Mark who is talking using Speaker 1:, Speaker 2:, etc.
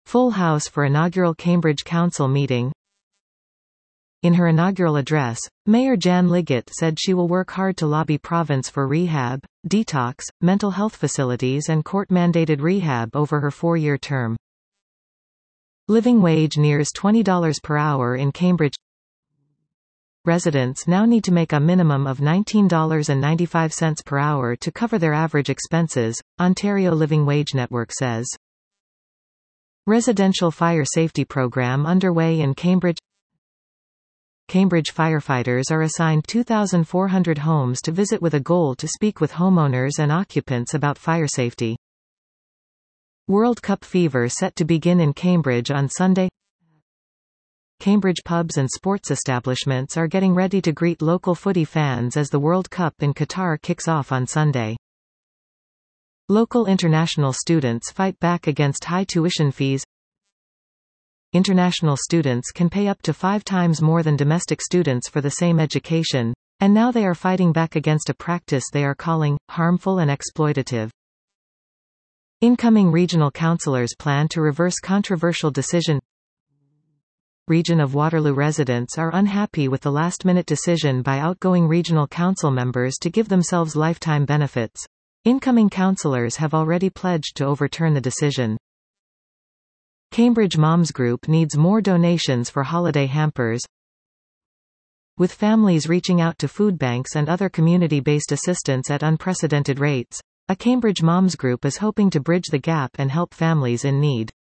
Speaker 1: Full house for inaugural Cambridge Council meeting. In her inaugural address, Mayor Jan Liggett said she will work hard to lobby province for rehab, detox, mental health facilities and court-mandated rehab over her 4-year term. Living wage nears $20 per hour in Cambridge. Residents now need to make a minimum of $19.95 per hour to cover their average expenses, Ontario Living Wage Network says. Residential fire safety program underway in Cambridge. Cambridge firefighters are assigned 2,400 homes to visit with a goal to speak with homeowners and occupants about fire safety. World Cup fever set to begin in Cambridge on Sunday. Cambridge pubs and sports establishments are getting ready to greet local footy fans as the World Cup in Qatar kicks off on Sunday. Local international students fight back against high tuition fees. International students can pay up to 5 times more than domestic students for the same education, and now they are fighting back against a practice they are calling harmful and exploitative. Incoming regional councillors plan to reverse controversial decision. Region of Waterloo residents are unhappy with the last-minute decision by outgoing regional council members to give themselves lifetime benefits. Incoming councillors have already pledged to overturn the decision. Cambridge Moms Group needs more donations for holiday hampers. With families reaching out to food banks and other community-based assistance at unprecedented rates, a Cambridge Moms Group is hoping to bridge the gap and help families in need.